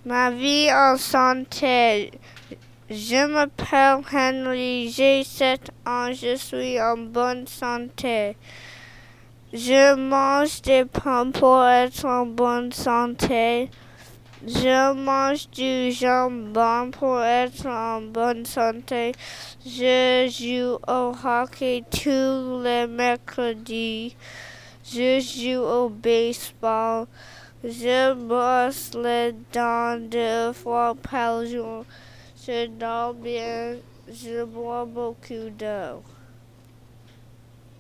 Ma vie en santé. Je m'appelle Henry, j'ai 7 ans, je suis en bonne santé. Je mange des pommes pour être en bonne santé. Je mange du jambon pour être en bonne santé. Je joue au hockey tous les mercredis. Je joue au baseball. Je brosse les dents 2 fois par jour. Je dors bien. Je bois beaucoup d'eau.